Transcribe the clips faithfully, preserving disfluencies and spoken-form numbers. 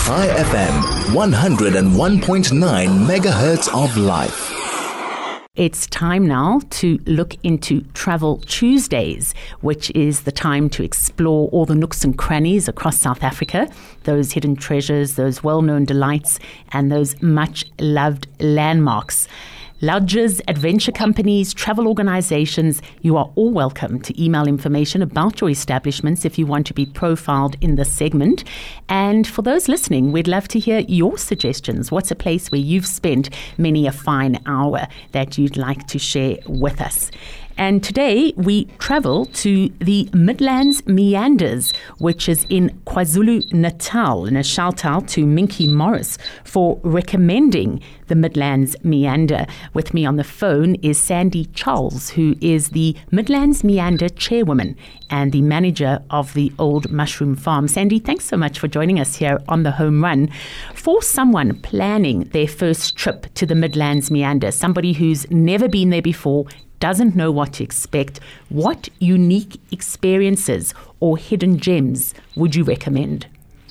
Chai F M, one oh one point nine megahertz of life. It's time now to look into Travel Tuesdays, which is the time to explore all the nooks and crannies across South Africa, those hidden treasures, those well-known delights, and those much-loved landmarks. Lodges, adventure companies, travel organizations, you are all welcome to email information about your establishments if you want to be profiled in this segment. And for those listening, we'd love to hear your suggestions. What's a place where you've spent many a fine hour that you'd like to share with us? And today we travel to the Midlands Meanders, which is in KwaZulu-Natal, and a shout out to Minky Morris for recommending the Midlands Meander. With me on the phone is Sandy Charles, who is the Midlands Meander chairwoman and the manager of the Old Mushroom Farm. Sandy, thanks so much for joining us here on The Home Run. For someone planning their first trip to the Midlands Meander, somebody who's never been there before, doesn't know what to expect, what unique experiences or hidden gems would you recommend?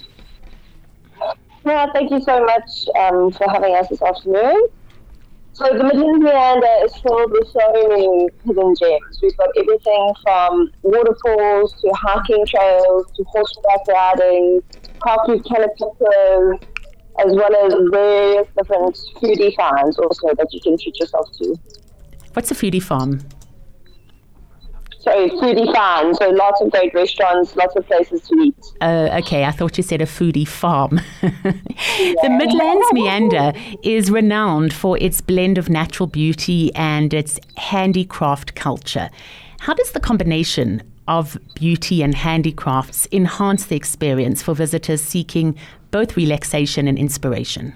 Well, thank you so much um, for having us this afternoon. So the Midlands Meander is filled with so many hidden gems. We've got everything from waterfalls to hiking trails to horseback riding, carpet caterpillars, as well as various different foodie finds also that you can treat yourself to. What's a foodie farm? Sorry, foodie farm. So lots of great restaurants, lots of places to eat. Uh, okay, I thought you said a foodie farm. The Midlands Meander is renowned for its blend of natural beauty and its handicraft culture. How does the combination of beauty and handicrafts enhance the experience for visitors seeking both relaxation and inspiration?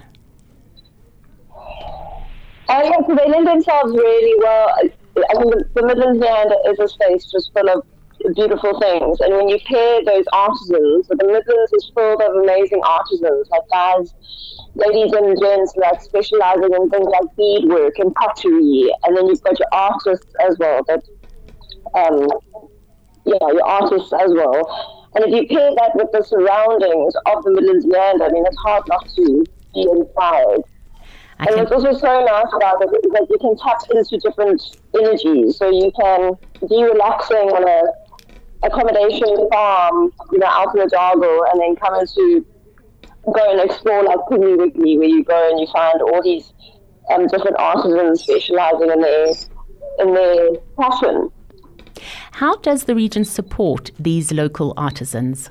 Oh, yeah, so they lend themselves really well. I mean, the Midlands Meander is a space just full of beautiful things. And when you pair those artisans, so the Midlands is full of amazing artisans, like guys, ladies and gents, like specializing in things like beadwork and pottery. And then you've got your artists as well, that, um, yeah, your artists as well. And if you pair that with the surroundings of the Midlands Meander, I mean, it's hard not to be inspired. I and can... what's also so nice about it is that you can tap into different energies. So you can be relaxing on a accommodation farm, you know, out in the jungle, and then come into go and explore like Piggly Wiggly, where you go and you find all these um, different artisans specializing in their in their passion. How does the region support these local artisans?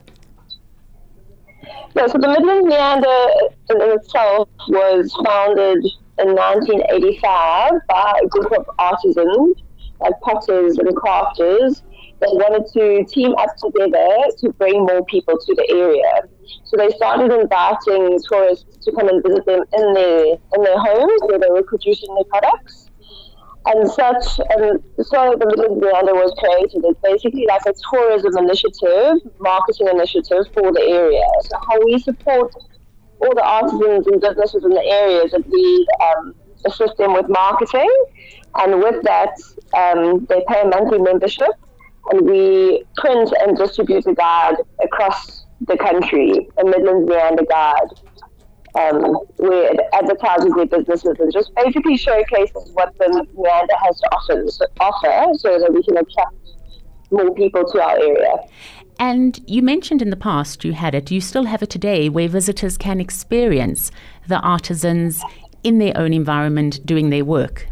Yeah, so the Midlands Meander in itself was founded in nineteen eighty-five by a group of artisans, like potters and crafters, that wanted to team up together to bring more people to the area. So they started inviting tourists to come and visit them in their in their homes where they were producing their products. And such, and so the Midlands Meander was created. It's basically like a tourism initiative, marketing initiative for the area. So how we support all the artisans and businesses in the area is that we um, assist them with marketing, and with that, um, they pay a monthly membership, and we print and distribute a guide across the country, a Midlands Meander guide. Um, where it advertises their businesses and just basically showcases what the Meander has to offer, so, offer so that we can attract more people to our area. And you mentioned in the past you had it, you still have it today, where visitors can experience the artisans in their own environment doing their work.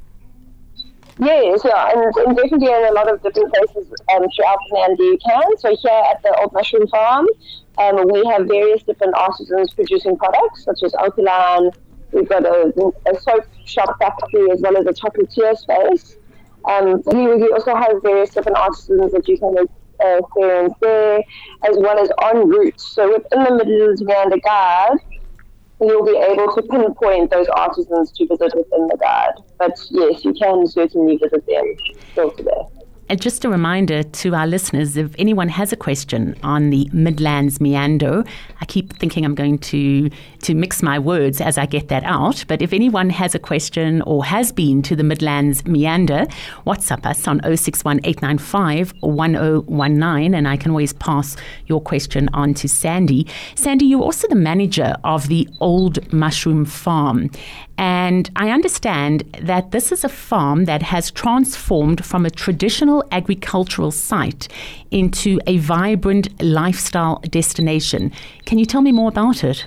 Yes, yeah, and, and definitely in a lot of different places um, throughout the Meander you can. So here at the Old Mushroom Farm, um, we have various different artisans producing products, such as Opaline. We've got a, a soap shop factory as well as a chocolatier space. Um, we also have various different artisans that you can uh, experience there, as well as en route. So within the Midlands Meander Guide, you'll be able to pinpoint those artisans to visit within the guide. But yes, you can certainly visit them still today. And just a reminder to our listeners, if anyone has a question on the Midlands Meander, I keep thinking I'm going to, to mix my words as I get that out, but if anyone has a question or has been to the Midlands Meander, WhatsApp us on oh six one eight nine five one oh one nine, and I can always pass your question on to Sandy. Sandy, you're also the manager of the Old Mushroom Farm, and I understand that this is a farm that has transformed from a traditional agricultural site into a vibrant lifestyle destination. Can you tell me more about it?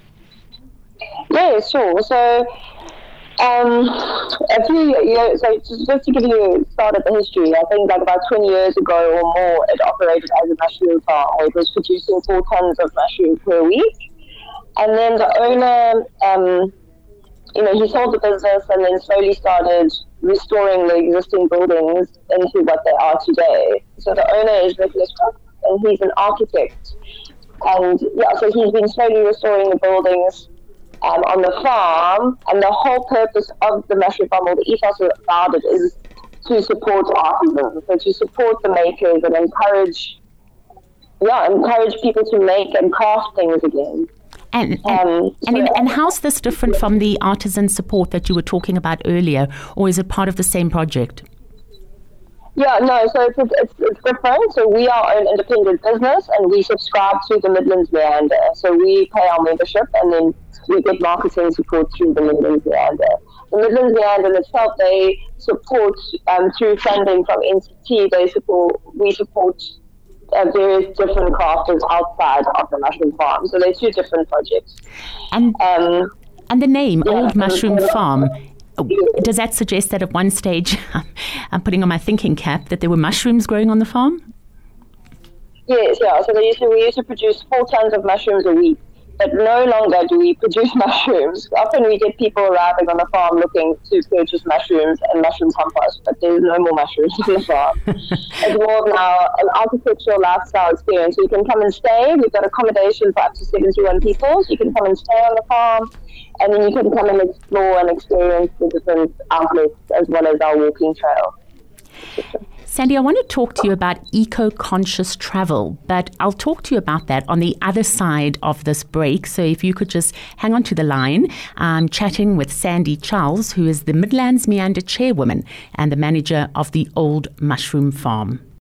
Yeah, sure. So, um, a few years, so just, just to give you a start at the history, I think like about twenty years ago or more, it operated as a mushroom farm where it was producing four tons of mushrooms per week. And then the owner, um, you know, he sold the business and then slowly started restoring the existing buildings into what they are today. So the owner is Nicholas Cook, and he's an architect. And yeah, so he's been slowly restoring the buildings um, on the farm. And the whole purpose of the mushroom farm, or the ethos about it, is to support artisans, so to support the makers and encourage, yeah, encourage people to make and craft things again. And and, Um, and, so- in, and how's this different from the artisan support that you were talking about earlier, or is it part of the same project? Yeah, no, so it's, it's, it's different. So we are an independent business and we subscribe to the Midlands Meander. So we pay our membership and then we get marketing support through the Midlands Meander. The Midlands Meander itself, they support um, through funding from N C T, they support, we support uh, various different crafters outside of the mushroom farm. So they're two different projects. And Um, and the name, yeah, Old Mushroom um, Farm, does that suggest that at one stage, I'm putting on my thinking cap, that there were mushrooms growing on the farm? Yes, yeah. So they used to, we used to produce four tons of mushrooms a week, but no longer do we produce mushrooms. Often we get people arriving on the farm looking to purchase mushrooms and mushroom compost, but there's no more mushrooms on the farm. It's more of now an architectural lifestyle experience. So you can come and stay. We've got accommodation for up to seventy-one people. So you can come and stay on the farm, and then you can come and explore and experience the different outlets as well as our walking trail. Sandy, I want to talk to you about eco-conscious travel, but I'll talk to you about that on the other side of this break. So if you could just hang on to the line, I'm chatting with Sandy Charles, who is the Midlands Meander chairwoman and the manager of the Old Mushroom Farm.